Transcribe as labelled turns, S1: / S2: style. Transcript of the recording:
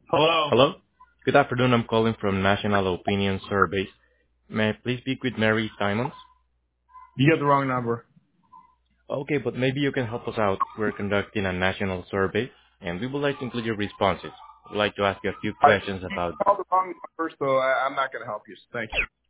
S1: Hello.
S2: Hello. Good afternoon. I'm calling from National Opinion Surveys. May I please speak with Mary Simons?
S1: You got the wrong number.
S2: Okay, but maybe you can help us out. We're conducting a national survey, and we would like to include your responses. I'd like to ask you a few
S1: I
S2: questions
S1: you
S2: about...
S1: called the wrong number, so I'm not going to help you. Thank you.